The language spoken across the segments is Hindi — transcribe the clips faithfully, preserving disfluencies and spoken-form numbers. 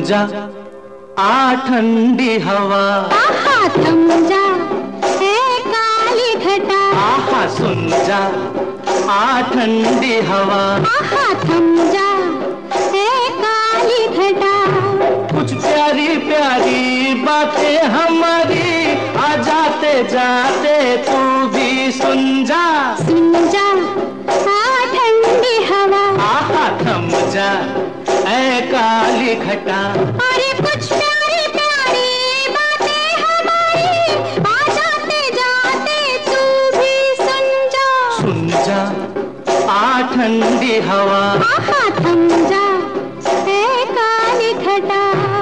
जा आ ठंडी हवा, आहा थम जा है काली घटा, आहा सुन जा आ ठंडी हवा, आहा थम जा है काली घटा। कुछ प्यारी प्यारी बातें हमारी आ जाते जाते तू भी सुन जा, सुन जा आ ठंडी हवा, आहा थम जा ऐ काली घटा। अरे कुछ प्यारी प्यारी बातें हमारी आ जाते जाते तू भी सुन जा, सुन जा आ ठंडी हवा, आहा थम जा है काली घटा।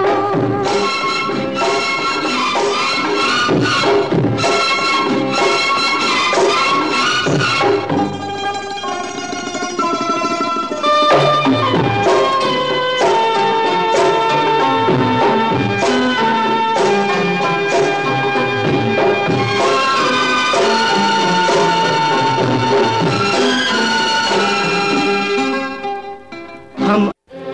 हम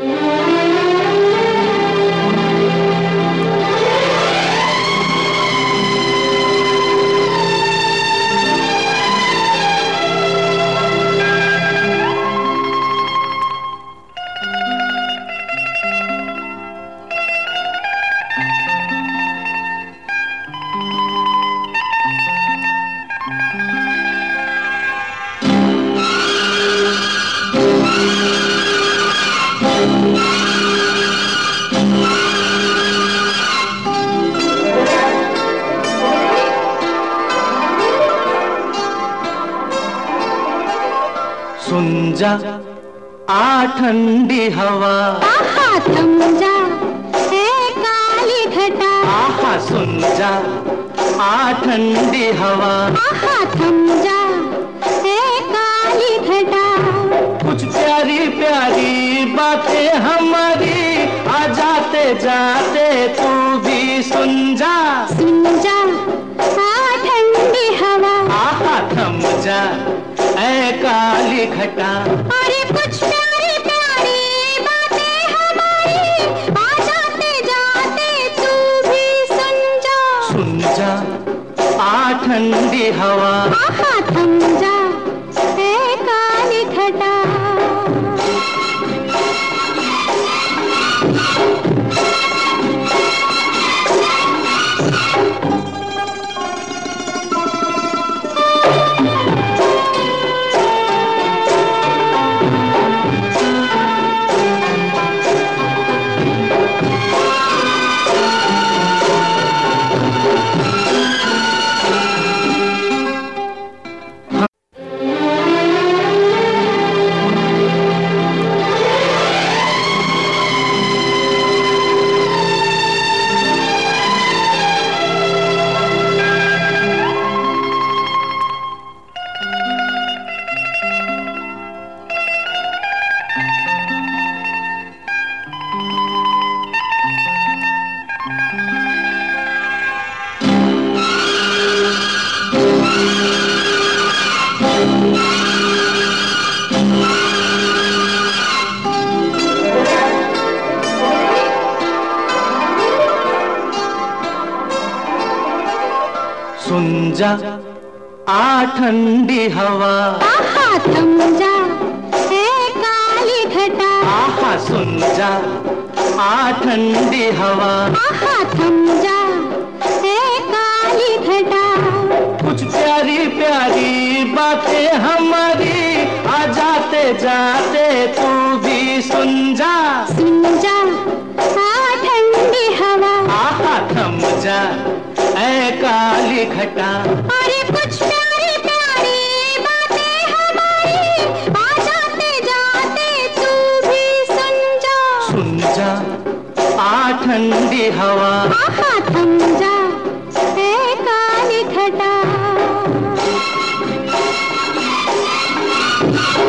सुन जा आ ठंडी हवा, आहा थम जा है काली घटा, आहा सुन जा आ ठंडी हवा, आहा थम जा है काली घटा। कुछ प्यारी प्यारी बातें हमारी आ जाते जाते तू भी सुन जा, सुन जा आ ठंडी हवा, आहा थम जा ऐ काली घटा। अरे कुछ प्यारी प्यारी बातें हमारी आ जाते जाते तू भी सुन जा, सुन जा आ ठंडी हवा, आहा थम जा है काली घटा। सुन जा आ ठंडी हवा, आहा थम जा है काली घटा, आहा सुन जा आ ठंडी हवा, आहा थम जा है काली घटा। कुछ प्यारी प्यारी बातें हमारी आ जाते जाते तू भी सुन जा, सुन जा आ ठंडी हवा, आहा थम जा ऐ काली घटा। अरे कुछ प्यारी प्यारी बातें हमारी आ जाते जाते तू भी सुन जा, सुन जा आ ठंडी हवा, आहा थम जा है काली घटा।